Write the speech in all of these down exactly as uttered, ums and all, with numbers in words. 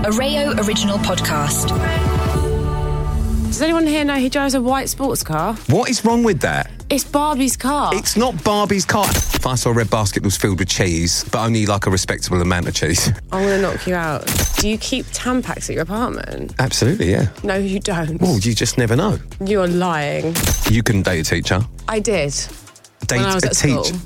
a Rayo original podcast. Does anyone here know who drives a white sports car? What is wrong with that? It's Barbie's car. It's not Barbie's car. If I saw a red basket that was filled with cheese, but only like a respectable amount of cheese. I'm going to knock you out. Do you keep Tampax at your apartment? Absolutely, yeah. No, you don't. Well, you just never know. You're lying. You couldn't date a teacher. I did. Date when I was a at teacher. school.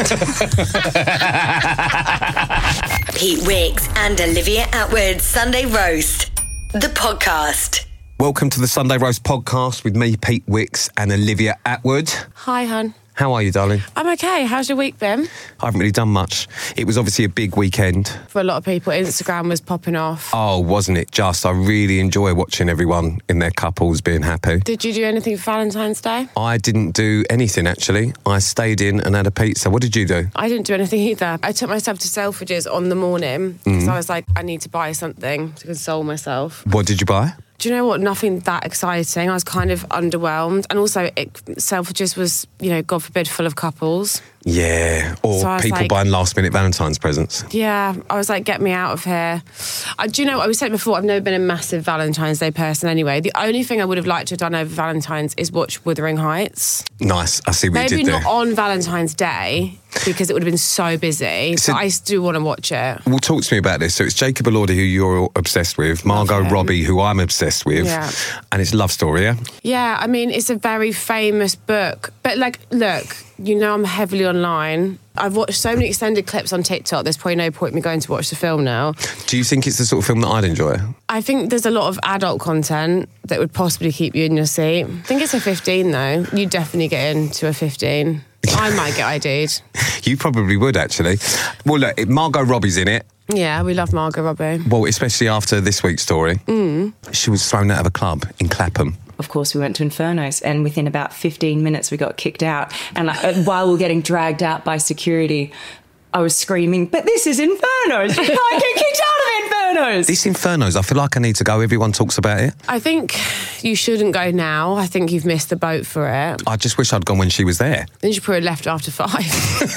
Yeah. Pete Wicks and Olivia Atwood Sunday Roast, the podcast. Welcome to the Sunday Roast podcast with me, Pete Wicks, and Olivia Atwood. Hi, hun. How are you, darling? I'm okay. How's your week been? I haven't really done much. It was obviously a big weekend. For a lot of people, Instagram was popping off. Oh, wasn't it just? I really enjoy watching everyone in their couples being happy. Did you do anything for Valentine's Day? I didn't do anything, actually. I stayed in and had a pizza. What did you do? I didn't do anything either. I took myself to Selfridges on the morning because Mm. I was like, I need to buy something to console myself. What did you buy? Do you know what? Nothing that exciting. I was kind of underwhelmed. And also, it, Selfridges was, you know, God forbid, full of couples. Yeah, or So I was people like- buying last-minute Valentine's presents. Yeah, I was like, get me out of here. I, do you know what? I was saying before, I've never been a massive Valentine's Day person anyway. The only thing I would have liked to have done over Valentine's is watch Wuthering Heights. Nice, I see what Maybe you did there. not on Valentine's Day, because it would have been so busy, So- but I do want to watch it. Well, talk to me about this. So it's Jacob Elordi, who you're obsessed with, Margot him. Robbie, who I'm obsessed with, Yeah. and it's a love story, yeah? Yeah, I mean, it's a very famous book. But, like, look, you know I'm heavily online. I've watched so many extended clips on TikTok, there's probably no point in me going to watch the film now. Do you think it's the sort of film that I'd enjoy? I think there's a lot of adult content that would possibly keep you in your seat. I think it's a fifteen, though. You definitely get into a fifteen. I might get I D'd. You probably would, actually. Well, look, it- Margot Robbie's in it. Yeah, we love Margot Robbie. Well, especially after this week's story. Mm. She was thrown out of a club in Clapham. Of course, we went to Inferno's, and within about fifteen minutes, we got kicked out. And like, while we were getting dragged out by security, I was screaming, "But this is Inferno's! You can't get kicked out of Inferno's!" This Inferno's, I feel like I need to go. Everyone talks about it. I think you shouldn't go now. I think you've missed the boat for it. I just wish I'd gone when she was there. Then she probably left after five.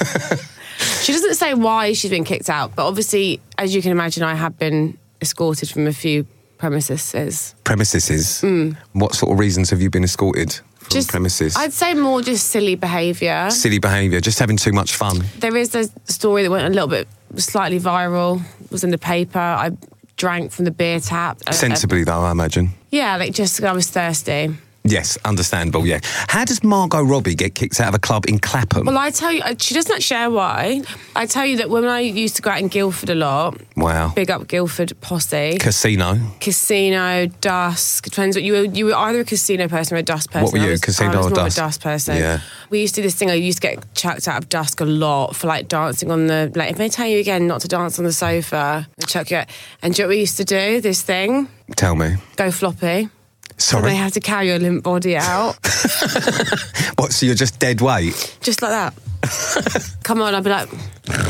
She doesn't say why she's been kicked out, but obviously, as you can imagine, I have been escorted from a few premises. Premises? Mm. What sort of reasons have you been escorted from Just premises? I'd say more just silly behaviour. Silly behaviour, just having too much fun. There is a story that went a little bit slightly viral, was in the paper. I drank from the beer tap. Uh, Sensibly, though, I imagine. Yeah, like just I was thirsty. Yes, understandable, yeah. How does Margot Robbie get kicked out of a club in Clapham? Well, I tell you, she doesn't share why. I tell you that when I used to go out in Guildford a lot, Wow. big up Guildford posse, Casino. casino, dusk, depends what you were. You were either a casino person or a dusk person. What were I you, was, casino I was or more dusk? a dusk person. Yeah. We used to do this thing. I used to get chucked out of dusk a lot for like dancing on the. Like, if I tell you again not to dance on the sofa, they chuck you out. And do you know what we used to do? This thing, Tell me. go floppy. So Sorry. they had to carry your limp body out, What, so you're just dead weight? just like that. Come on, I'd be like.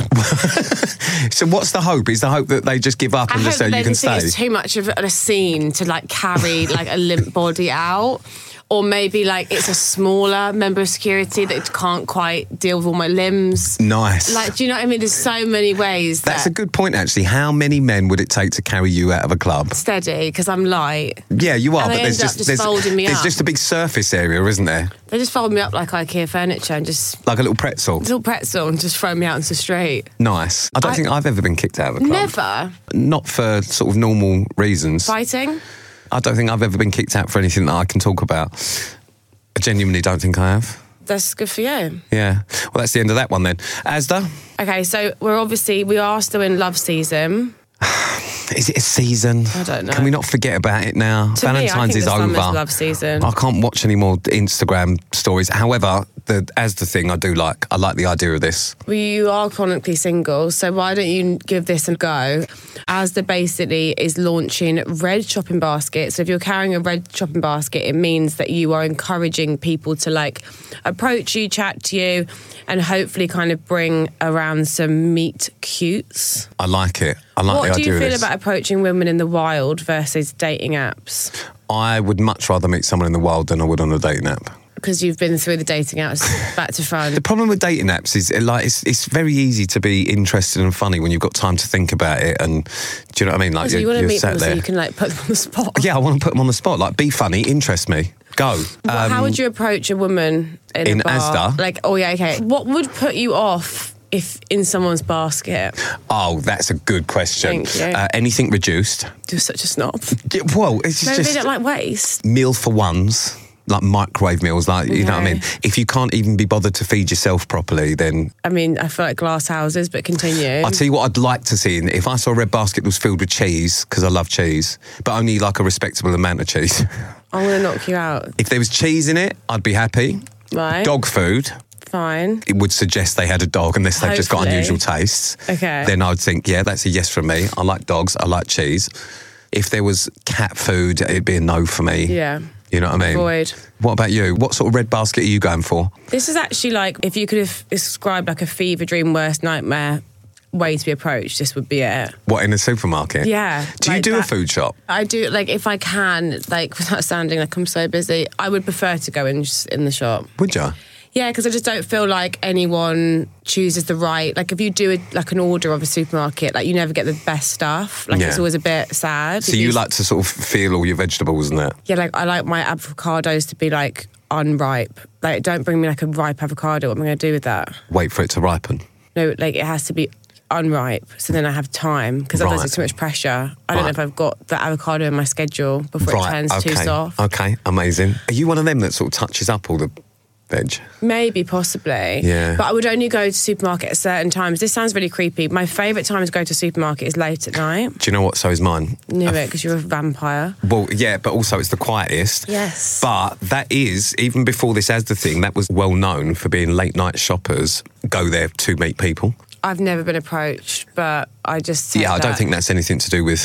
So what's the hope? Is the hope that they just give up and I just hope say they you can didn't think stay? it's too much of a scene to like carry like a limp body out. Or maybe like it's a smaller member of security that can't quite deal with all my limbs. Nice. Like, do you know what I mean? There's so many ways. That's that a good point, actually. How many men would it take to carry you out of a club? steady because I'm light. Yeah, you are, And but they there's end up just, just there's, folding me there's up. just a big surface area, isn't there? They just fold me up like IKEA furniture and just Like a little pretzel. little pretzel and just throw me out into the street. Nice. I don't I- think I've ever been kicked out of a club. Never Not for sort of normal reasons. fighting. I don't think I've ever been kicked out for anything that I can talk about. I genuinely don't think I have. That's good for you. Yeah. Well, that's the end of that one then. Asda, Okay, so we're obviously we are still in love season. is it a season? I don't know. Can we not forget about it now? To me, I Valentine's think is the over. summer's love season. I can't watch any more Instagram stories. However, the Asda thing I do like. I like the idea of this. Well, you are chronically single, so why don't you give this a go? Asda basically is launching red shopping baskets. So if you're carrying a red shopping basket, it means that you are encouraging people to like approach you, chat to you, and hopefully kind of bring around some meet cutes. I like it. I like What the do idea you of feel this. about approaching women in the wild versus dating apps? I would much rather meet someone in the wild than I would on a dating app. because you've been through the dating apps back to front. The problem with dating apps is like it's it's very easy to be interested and funny when you've got time to think about it. And do you know what I mean? Like Oh, so you you're, want to you're meet sat people so there. you can like put them on the spot. Yeah, I want to put them on the spot. Like, be funny, interest me, go. Well, Um, how would you approach a woman in, in a bar? Asda? Like, oh yeah, okay. What would put you off if in someone's basket? Oh, that's a good question. Thank you. Uh, anything reduced? You're such a snob. Yeah, well, it's Maybe just they don't like waste. meal for ones. Like microwave meals, like, you know what I Okay. mean? If you can't even be bothered to feed yourself properly, then I mean, I feel like glass houses, but continue. I'll tell you what I'd like to see. If I saw a red basket that was filled with cheese, because I love cheese, but only like a respectable amount of cheese. I'm going to knock you out. If there was cheese in it, I'd be happy. Right. Dog food, Fine. it would suggest they had a dog unless they've just got Hopefully. unusual tastes. Okay. Then I'd think, yeah, that's a yes from me. I like dogs, I like cheese. If there was cat food, it'd be a no for me. Yeah. You know what I mean? Avoid. What about you? What sort of red basket are you going for? This is actually like, if you could have described like a fever dream, worst nightmare way to be approached, this would be it. What, in a supermarket? Yeah. Do you like do that- a food shop? I do, like, if I can, like, without sounding like I'm so busy, I would prefer to go in just in the shop. Would you? Yeah, because I just don't feel like anyone chooses the right. Like, if you do a, like an order of a supermarket, like you never get the best stuff. Like, Yeah. it's always a bit sad. So you It's- like to sort of feel all your vegetables and that? Yeah, like I like my avocados to be like unripe. Like, don't bring me like a ripe avocado. What am I going to do with that? Wait for it to ripen. No, like it has to be unripe. So then I have time because otherwise Right. it's too much pressure. I don't know Right. if I've got the avocado in my schedule before it turns okay. too soft. Okay, amazing. Are you one of them that sort of touches up all the veg? Maybe, possibly. Yeah. But I would only go to supermarket at certain times. This sounds really creepy. My favourite time to go to supermarket is late at night. Do you know what? So is mine. Knew it because you're a vampire. Well, yeah, but also it's the quietest. Yes. But that is, even before this as the thing, that was well known for being late night shoppers go there to meet people. I've never been approached, but I just said Yeah, I don't that. think that's anything to do with,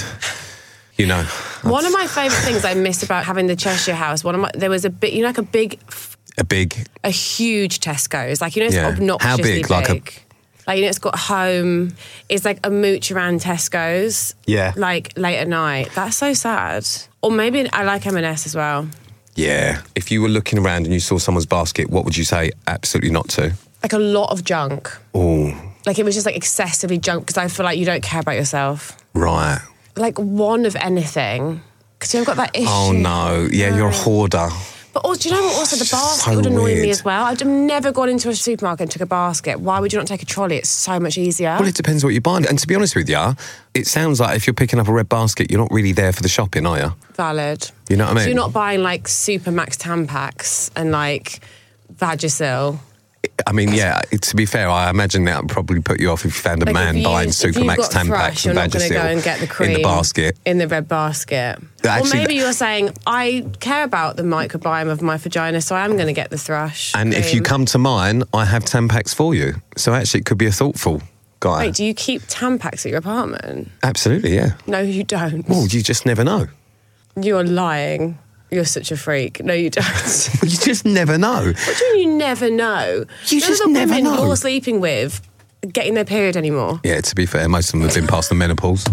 you know. One of my favourite things I miss about having the Cheshire House, one of my, there was a bit, you know, like a big, A big, a huge Tesco's. Like, you know, it's Yeah. obnoxiously How big? big. Like a- Like, you know, it's got home. It's like a mooch around Tesco's. Yeah. Like, late at night. That's so sad. Or maybe I like M and S as well. yeah. If you were looking around and you saw someone's basket, what would you say absolutely not to? Like a lot of junk. Oh, Like, it was just like excessively junk because I feel like you don't care about yourself. right. Like, one of anything. Because you've got that issue. Oh, no. Yeah, you're a hoarder. But also, do you know what? Also, the It's just basket so would annoy me weird. as well. I've never gone into a supermarket and took a basket. Why would you not take a trolley? It's so much easier. Well, it depends what you're buying. And to be honest with you, it sounds like if you're picking up a red basket, you're not really there for the shopping, are you? Valid. You know what I mean? So you're not buying like Super Max Tampax and like Vagisil. I mean, yeah, to be fair, I imagine that would probably put you off if you found a Like, man if you- buying if Supermax you've got Tampax thrush, you're and not going to go and get the Vagisil cream in the basket. in the red basket. Actually, or maybe that- you're saying, I care about the microbiome of my vagina, so I am going to get the thrush. And if you cream. come to mine, I have Tampax for you. So actually, it could be a thoughtful guy. Wait, do you keep Tampax at your apartment? Absolutely, yeah. No, you don't. Well, you just never know. You're lying. You're such a freak. No, you don't. You just never know. What do you mean you never know? You None just of the never women know. you're sleeping with are getting their period anymore. Yeah, to be fair, most of them have been past the menopause.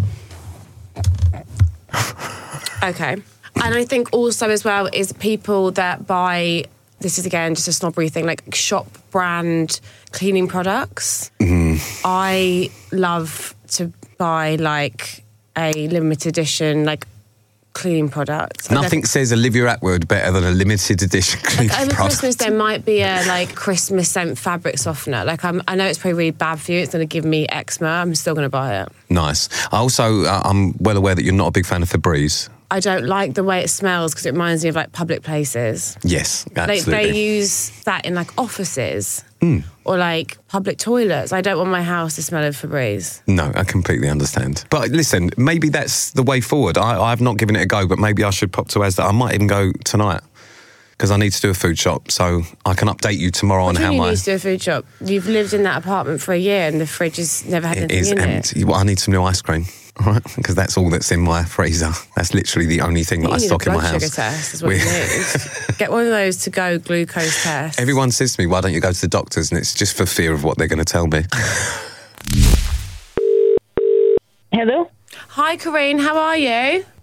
Okay. And I think also as well is people that buy, this is again just a snobbery thing, like shop brand cleaning products. Mm-hmm. I love to buy like a limited edition, like cleaning product. Like, Nothing says Olivia Atwood better than a limited edition cleaning over product. Christmas, there might be a like Christmas scent fabric softener. Like I'm, I know it's probably really bad for you. It's going to give me eczema. I'm still going to buy it. Nice. I also, uh, I'm well aware that you're not a big fan of Febreze. I don't like the way it smells because it reminds me of like public places. Yes, Like absolutely. they use that in like offices Hmm. or like public toilets. I don't want my house to smell of Febreze. No, I completely understand. But listen, maybe that's the way forward. I, I've not given it a go, but maybe I should pop to Asda. I might even go tonight because I need to do a food shop, so I can update you tomorrow What on do how you my need to do a food shop? You've lived in that apartment for a year and the fridge has never had it anything is in empty. it. Well, I need some new ice cream, all right? Because that's all that's in my freezer. That's literally the only thing that You I need stock a in my blood house. sugar test is what We- you need. Get one of those to go glucose tests. Everyone says to me, "Why don't you go to the doctors?" And it's just for fear of what they're going to tell me. Hello? Hi, Corinne. How are you?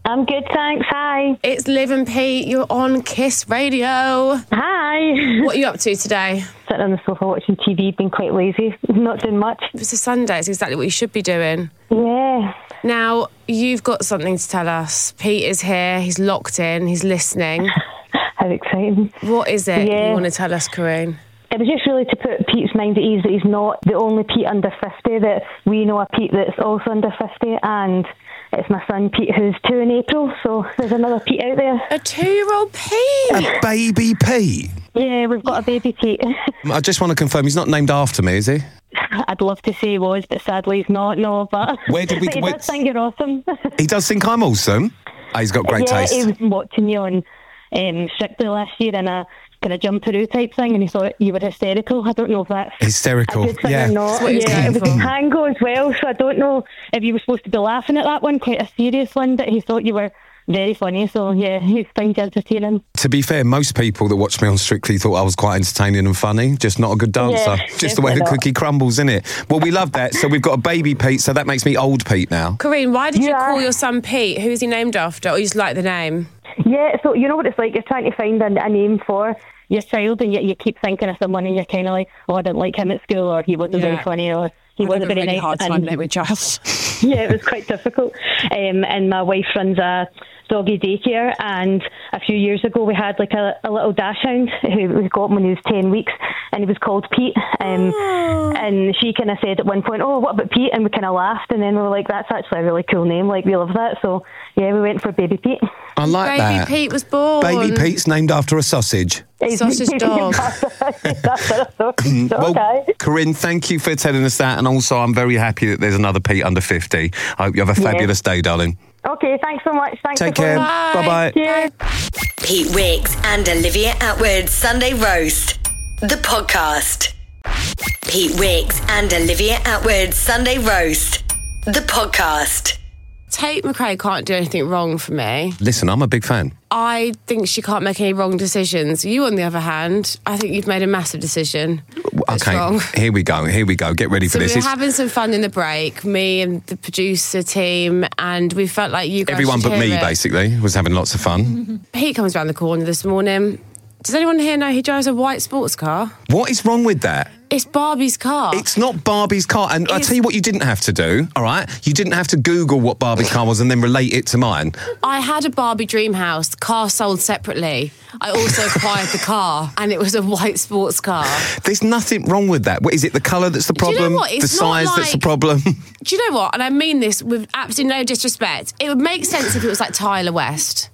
I'm good, thanks. Hi. It's Liv and Pete. You're on Kiss Radio. Hi. What are you up to today? Sitting on the sofa watching T V, being quite lazy, not doing much. It's a Sunday. It's exactly what you should be doing. Yeah. Now, you've got something to tell us. Pete is here. He's locked in. He's listening. How exciting. What is it Yeah. you want to tell us, Corinne? It was just really to put Pete's mind at ease that he's not the only Pete under fifty, that we know a Pete that's also under fifty, and it's my son Pete who's two in April, so there's another Pete out there. A two-year-old Pete? A baby Pete? Yeah, we've got a baby Pete. I just want to confirm he's not named after me, is he? I'd love to say he was, but sadly he's not, no. But, Where did we- but he where- does think you're awesome. He does think I'm awesome. Oh, he's got great yeah, taste. he was watching you on um, Strictly last year in a kind of jumperoo type thing, and he thought you were hysterical. I don't know if that's Hysterical, a good thing yeah. or not. That's what he was yeah, going it was for. a tango as well, so I don't know if you were supposed to be laughing at that one, quite a serious one, but he thought you were very funny, so yeah, he's found you entertaining. To be fair, most people that watch me on Strictly thought I was quite entertaining and funny, just not a good dancer. Yeah, just the way the definitely cookie not. crumbles, isn't it? Well, we love that. So we've got a baby Pete, so that makes me old Pete now. Corinne, why did you Yeah. call your son Pete? Who is he named after? Or you just like the name? Yeah, so you know what it's like, you're trying to find a, a name for your child, and yet you keep thinking of someone, and you're kind of like, oh, I didn't like him at school, or he wasn't Yeah. very funny, or he I wasn't had a very really nice. hard time and- naming a child. yeah, it was quite difficult. Um, and my wife runs a doggy daycare, and a few years ago we had like a, a little dachshund who we got him when he was ten weeks, and he was called Pete. Um, and she kind of said at one point, oh, what about Pete? And we kind of laughed, and then we were like, that's actually a really cool name, like we love that. So yeah, we went for baby Pete. I like Baby that. Pete was born. Baby Pete's named after a sausage. Sausage dog. That's a sausage dog, Well, aye. Corinne, thank you for telling us that, and also I'm very happy that there's another Pete under fifty. I hope you have a Yeah. fabulous day, darling. Okay, thanks so much. Thanks Take for care. calling. Bye-bye. Cheers. Pete Wicks and Olivia Atwood Sunday Roast, the podcast. Pete Wicks and Olivia Atwood Sunday Roast, the podcast. Tate McRae can't do anything wrong for me. Listen, I'm a big fan. I think she can't make any wrong decisions. You, on the other hand, I think you've made a massive decision. That's Okay, wrong. here we go. Here we go. Get ready for So we this. were It's- having some fun in the break, me and the producer team, and we felt like you guys Everyone should but hear me, it. basically, was having lots of fun. Pete comes around the corner this morning. Does anyone here know he drives a white sports car? What is wrong with that? It's Barbie's car. It's not Barbie's car. And I'll It's- tell you what you didn't have to do, all right? You didn't have to Google what Barbie's car was and then relate it to mine. I had a Barbie dream house, car sold separately. I also acquired the car, and it was a white sports car. There's nothing wrong with that. What, is it the colour that's the Do you know problem? what? It's the not size that's the like- problem? Do you know what? And I mean this with absolutely no disrespect. It would make sense if it was like Tyler West.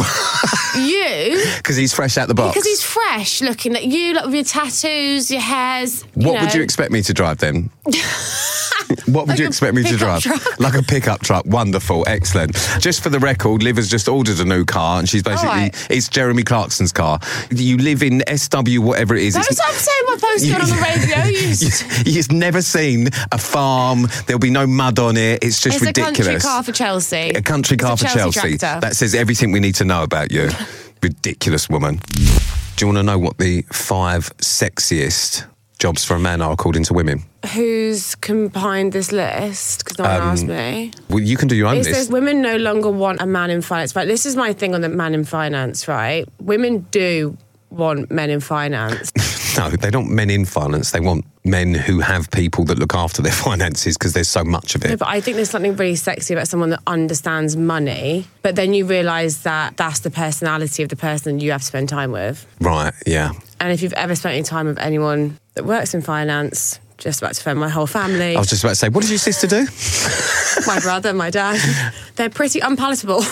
You, Because he's fresh out the box. because he's fresh looking at you, like with your tattoos, your hairs. You What know. would you expect me to drive then? What would Like you a expect me to pickup drive? truck. Like a pickup truck. Wonderful, excellent. Just for the record, Liv has just ordered a new car, and she's basically All right. it's Jeremy Clarkson's car. You live in S W, whatever it is. That's It's- what I'm saying. What post you on the radio? You you- You've never seen a farm. There'll be no mud on it. It's just It's ridiculous. a country car for Chelsea. A country It's car a for Chelsea. tractor. That says everything we need to know about you. Ridiculous woman. Do you want to know what the five sexiest jobs for a man are according to women? Who's compiled this list? Because no one Um, asked me. Well, you can do your own It says list. women no longer want a man in finance. Right, this is my thing on the man in finance, right? Women do want men in finance. No, they don't want men in finance. They want men who have people that look after their finances because there's so much of No, it. but I think there's something really sexy about someone that understands money, but then you realise that that's the personality of the person you have to spend time with. Right, yeah. And if you've ever spent any time with anyone that works in finance, just about to offend my whole family, I was just about to say, what does your sister do? my brother, my dad, they're pretty unpalatable.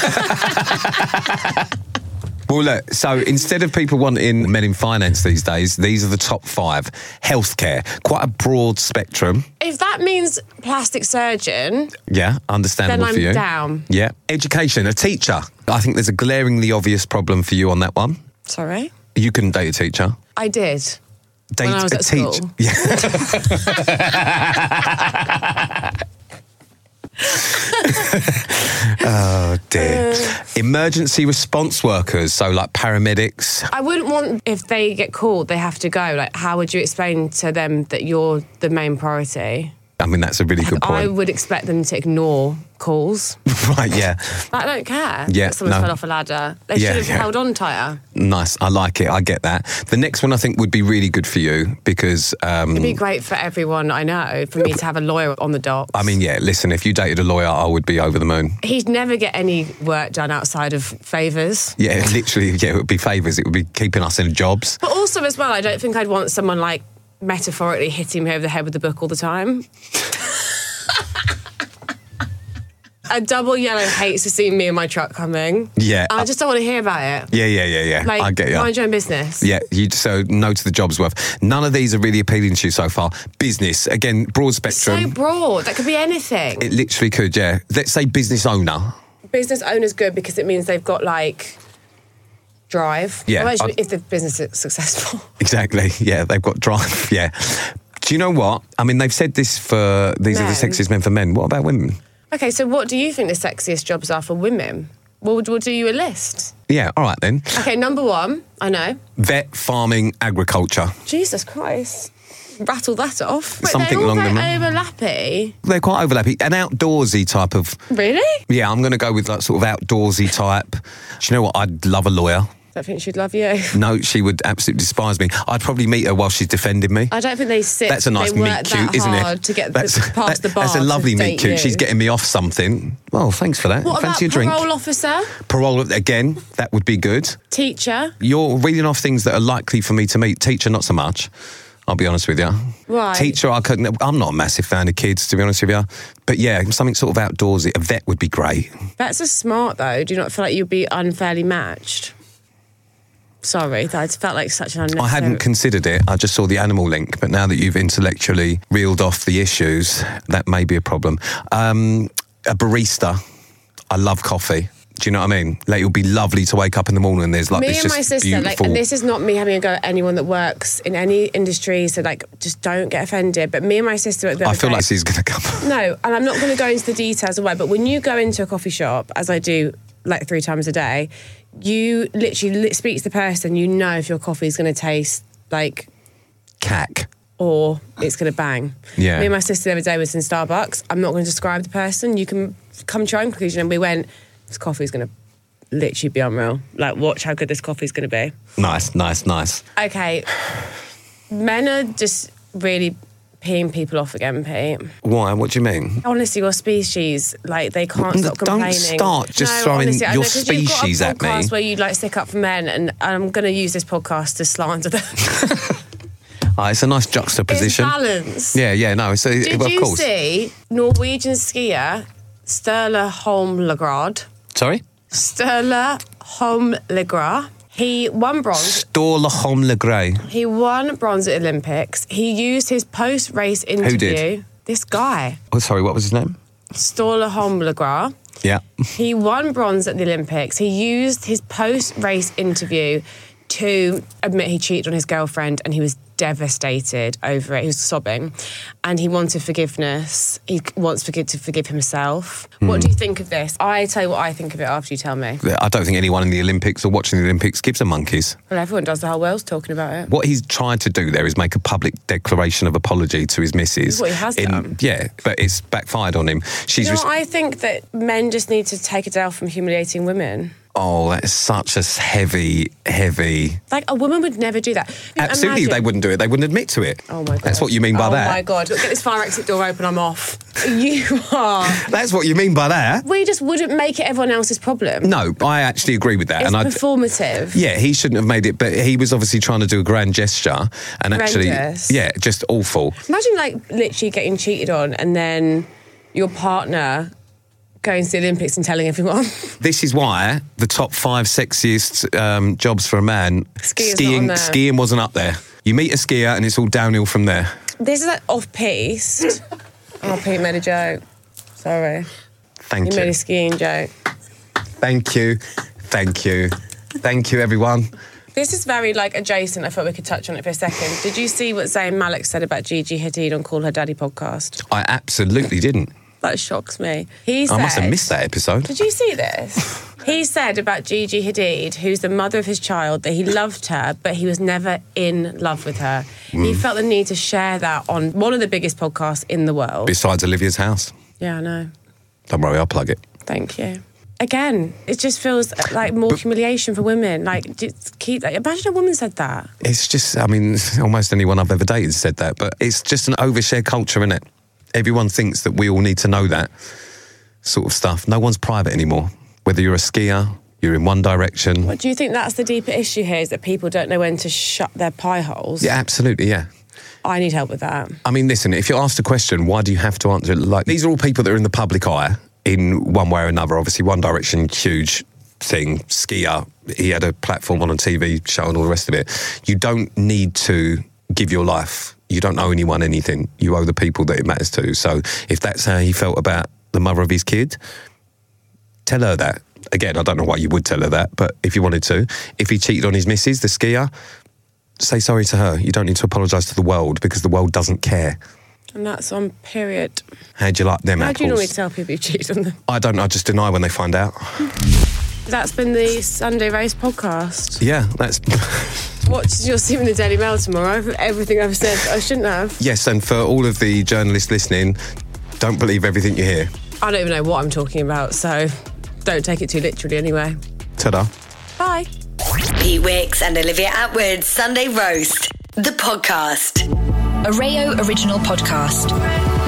Well, look, so instead of people wanting men in finance these days, these are the top five. Healthcare, quite a broad spectrum. If that means plastic surgeon, Yeah, understandable then for I'm you. down. Yeah. Education, a teacher. I think there's a glaringly obvious problem for you on that one. Sorry? You couldn't date a teacher. I did. Date When I was a at teacher. school. Yeah. Oh dear. Emergency response workers, so like paramedics. I wouldn't want, if they get called, they have to go. Like, how would you explain to them that you're the main priority? I mean, that's a really good point. I would expect them to ignore calls. Right, yeah. But I don't care Yeah, that someone's no. fell off a ladder. They Yeah, should have yeah. held on tighter. Nice. I like it. I get that. The next one I think would be really good for you because... Um, It'd be great for everyone I know for me to have a lawyer on the dock. I mean, yeah, listen, if you dated a lawyer, I would be over the moon. He'd never get any work done outside of favours. Yeah, literally, yeah, it would be favours. It would be keeping us in jobs. But also as well, I don't think I'd want someone like metaphorically hitting me over the head with the book all the time. A double yellow hates to see me in my truck coming. Yeah. I just don't want to hear about it. Yeah, yeah, yeah, yeah. Like, I get you. mind your own business. Yeah, you, so no to the job's worth. None of these are really appealing to you so far. Business, again, broad spectrum. So broad. That could be anything. It literally could, yeah. Let's say business owner. Business owner's good because it means they've got, like, drive. Yeah, Well, actually, I- if the business is successful. Exactly, yeah, they've got drive, yeah. Do you know what? I mean, they've said this for, these are the Men. sexiest men for men. What about women? Okay, so what do you think the sexiest jobs are for women? We'll, we'll do you a list. Yeah, all right then. Okay, number one, I know. Vet, farming, agriculture. Jesus Christ. Rattle that off. Wait, Something they're all along very the- overlappy. They're quite overlapping. An outdoorsy type of... Really? Yeah, I'm going to go with like sort of outdoorsy type. Do you know what? I'd love a lawyer. I don't think she'd love you. No, she would absolutely despise me. I'd probably meet her while she's defending me. I don't think they sit. That's a nice they work meet cute, that isn't hard it? to get that's, the, past that- the bar. That's a lovely to meet date cute. you. She's getting me off something. Well, thanks for that. What Fancy about a drink? parole officer? Parole, again, that would be good. Teacher? You're reading off things that are likely for me to meet. Teacher, not so much. I'll be honest with you. Right. Teacher, I couldn't. I'm not a massive fan of kids, to be honest with you. But yeah, something sort of outdoorsy. A vet would be great. That's a smart though. Do you not feel like you'd be unfairly matched? Sorry, that felt like such an unnecessary... I hadn't considered it. I just saw the animal link. But now that you've intellectually reeled off the issues, that may be a problem. Um, a barista. I love coffee. Do you know what I mean? Like, it would be lovely to wake up in the morning and there's like me this and just my sister, beautiful... like, and this is not me having a go at anyone that works in any industry, so like, just don't get offended. But me and my sister, the I other feel day- like this is going to come. No, and I'm not going to go into the details of why, but when you go into a coffee shop, as I do like three times a day, you literally li- speak to the person, you know if your coffee is going to taste like Cack. or it's going to bang. Yeah. Me and my sister the other day was in Starbucks. I'm not going to describe the person. You can come to your own conclusion. And we went, this coffee is going to literally be unreal. Like, watch how good this coffee is going to be. Nice, nice, nice. Okay. Men are just really peeing people off again, Pete. Why? What do you mean? Honestly, your species, like, they can't N- stop don't complaining. start just throwing honestly, I your know, 'cause you've got a species at me. podcast where you, like, stick up for men, and I'm going to use this podcast to slander them. Oh, it's a nice juxtaposition. It's balanced. Yeah, yeah, no, it's a, Did of you course. see Norwegian skier Sturla Holmlegrad? Sorry? Sturla Holmlegrad. He won bronze. Sturla Holmlegrad. He won bronze at Olympics. He used his post-race interview. did? This guy, Oh, sorry, what was his name? Sturla Holmlegrad. Yeah. He won bronze at the Olympics. He used his post-race interview to admit he cheated on his girlfriend, and he was devastated over it. He was sobbing, and he wanted forgiveness. He wants forgive to forgive himself. What do you think of this? I tell you what I think of it after you tell me. I don't think anyone in the Olympics or watching the Olympics gives a monkeys. Well, everyone does. The whole world's talking about it. What he's tried to do there is make a public declaration of apology to his missus. What he has done. Yeah, but it's backfired on him. She's You know, res- what? I think that men just need to take a day off from humiliating women. Oh, that's such a heavy, heavy... Like, a woman would never do that. Absolutely, Imagine- they wouldn't do it. They wouldn't admit to it. Oh, my God. That's what you mean by oh that. Oh, my God. Look, get this fire exit door open, I'm off. You are... That's what you mean by that. We just wouldn't make it everyone else's problem. No, I actually agree with that. It's and I, performative. yeah, he shouldn't have made it, but he was obviously trying to do a grand gesture, and actually, Horrendous. yeah, just awful. Imagine, like, literally getting cheated on and then your partner going to the Olympics and telling everyone. This is why the top five sexiest um, jobs for a man, Skiing's not skiing, on there. skiing wasn't up there. You meet a skier, and it's all downhill from there. This is, like, off-piste. Oh, Pete made a joke. Sorry. Thank He you. made a skiing joke. Thank you. Thank you. Thank you, everyone. This is very, like, adjacent. I thought we could touch on it for a second. Did you see what Zayn Malik said about Gigi Hadid on Call Her Daddy podcast? I absolutely didn't. That shocks me. He said... I must have missed that episode. Did you see this? He said about Gigi Hadid, who's the mother of his child, that he loved her, but he was never in love with her. Mm. He felt the need to share that on one of the biggest podcasts in the world. Besides Olivia's House. Yeah, I know. Don't worry, I'll plug it. Thank you. Again, it just feels like more but, humiliation for women. Like, just keep. Like, imagine a woman said that. It's just, I mean, almost anyone I've ever dated said that, but it's just an overshare culture, isn't it? Everyone thinks that we all need to know that sort of stuff. No one's private anymore. Whether you're a skier, you're in One Direction. What, do you think that's the deeper issue here, is that people don't know when to shut their pie holes? Yeah, absolutely, yeah. I need help with that. I mean, listen, if you're asked a question, why do you have to answer it? Like, these are all people that are in the public eye in one way or another. Obviously, One Direction, huge thing, skier. He had a platform on a T V show and all the rest of it. You don't need to give your life. You don't owe anyone anything. You owe the people that it matters to. So if that's how he felt about the mother of his kid, tell her that. Again, I don't know why you would tell her that, but if you wanted to. If he cheated on his missus, the skier, say sorry to her. You don't need to apologise to the world, because the world doesn't care. And that's on period. How do you like them How apples? do you normally tell people you cheat on them? I don't know, I just deny when they find out. That's been the Sunday Roast podcast. Yeah, that's... Watch, you'll see me in the Daily Mail tomorrow. Everything I've said I shouldn't have. Yes, and for all of the journalists listening, don't believe everything you hear. I don't even know what I'm talking about, so don't take it too literally anyway. Ta-da. Bye. Pete Wicks and Olivia Atwood, Sunday Roast, the podcast. A Rayo original podcast.